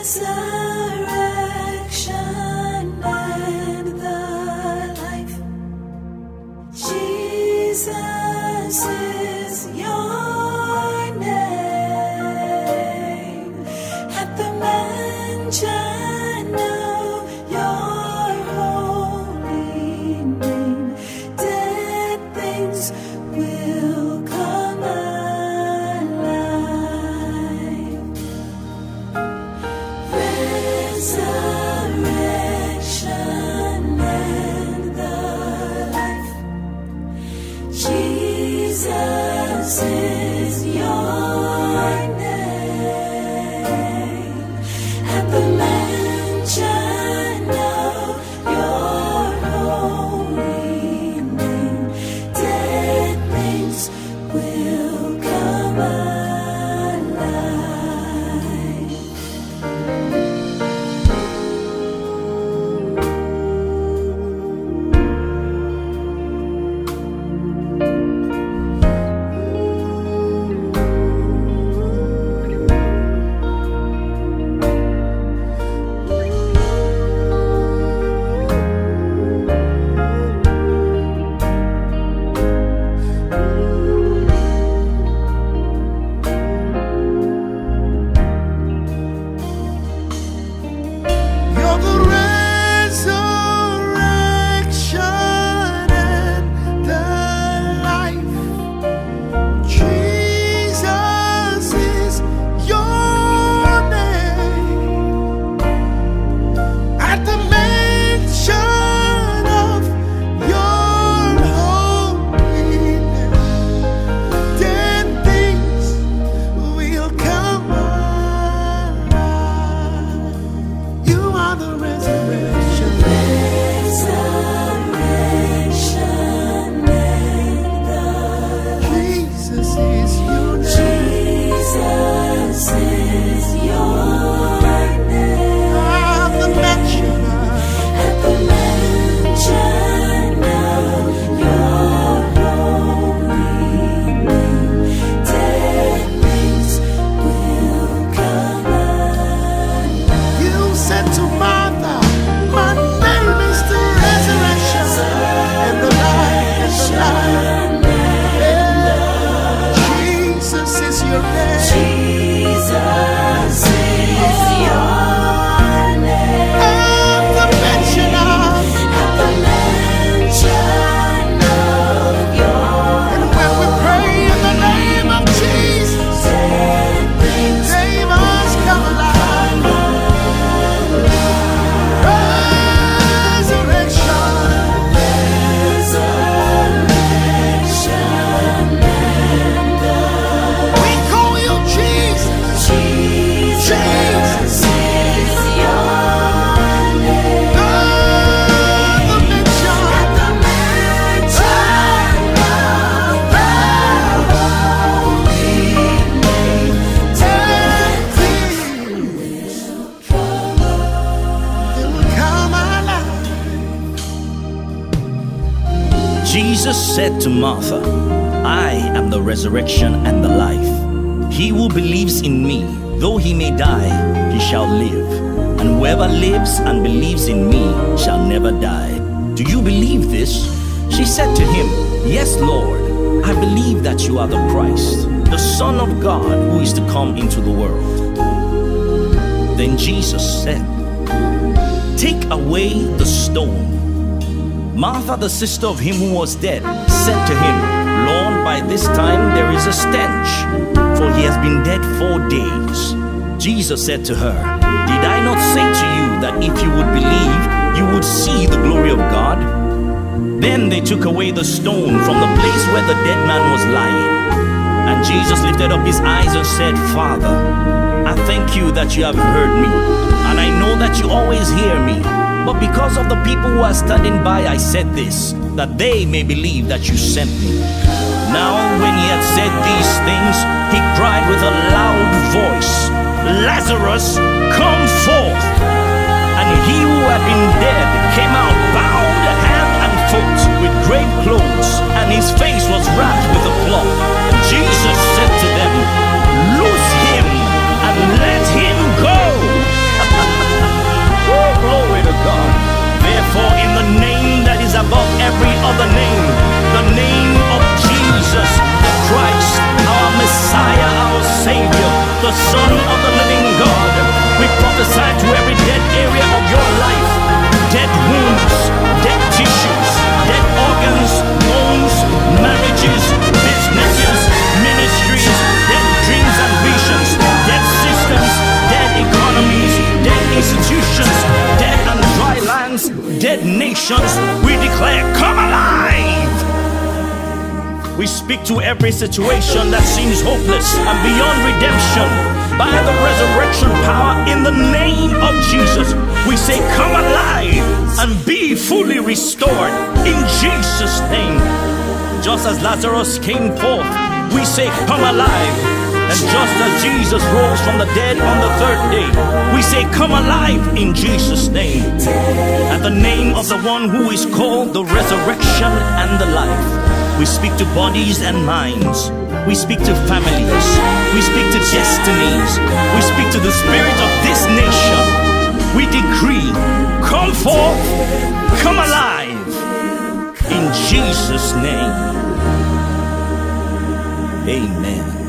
and the life. Jesus is your name. At the mention of your holy name, dead things will come alive. Resurrection and the life. Jesus is your name. At the mention of your holy name, dead things will come alive. You're the resurrection and the life. Jesus is your name. At the mention of your holy name, dead things will come alive. You are the resurrection. Resurrection and the Jesus is your name. Jesus is your name. At the mention At the mention of your holy name, dead things will come alive. you said to Martha, my name is the resurrection and the life, and the life. Jesus is your name. Jesus is your name. At the mention of, At the mention of your and when we pray in the name of Jesus, dead things demons come alive. Resurrection, resurrection and the we call you Jesus. Jesus is your name. At the mention, At the mention of the holy name, dead things will come alive. it will come alive. Jesus said to Martha, I am the resurrection and the life. He who believes in me, though he may die, he shall live. And whoever lives and believes in me shall never die. Do you believe this? She said to him, Yes, Lord. I believe that you are the Christ, the Son of God who is to come into the world. Then Jesus said, Take away the stone. Martha, the sister of him who was dead, said to him, Lord, by this time there is a stench, for he has been dead 4 days. Jesus said to her, Did I not say to you that if you would believe, you would see the glory of God? Then they took away the stone from the place where the dead man was lying. And Jesus lifted up his eyes and said, Father, I thank you that you have heard me, and I know that you always hear me. But because of the people who are standing by, I said this, that they may believe that you sent me. Now, when he had said these things, he cried with a loud voice, Lazarus, come forth! And he who had been dead came out, bound hand and foot with grave clothes, and his face was wrapped with a cloth. And Jesus said to them, Loose him and let him go. the Son of the living God. We prophesy to every dead area of your life. Dead wounds, dead tissues, dead organs, bones, marriages, businesses, ministries, dead dreams and visions, dead systems, dead economies, dead institutions, dead and dry lands, dead nations. We declare, come alive! We speak to every situation that seems hopeless and beyond redemption. By the resurrection power in the name of Jesus, we say, come alive and be fully restored in Jesus' name. Just as Lazarus came forth, we say, come alive. And just as Jesus rose from the dead on the third day, we say, come alive in Jesus' name. At the name of the one who is called the resurrection and the life, we speak to bodies and minds. We speak to families. We speak to destinies. We speak to the spirit of this nation. We decree, come forth, come alive in Jesus' name. Amen.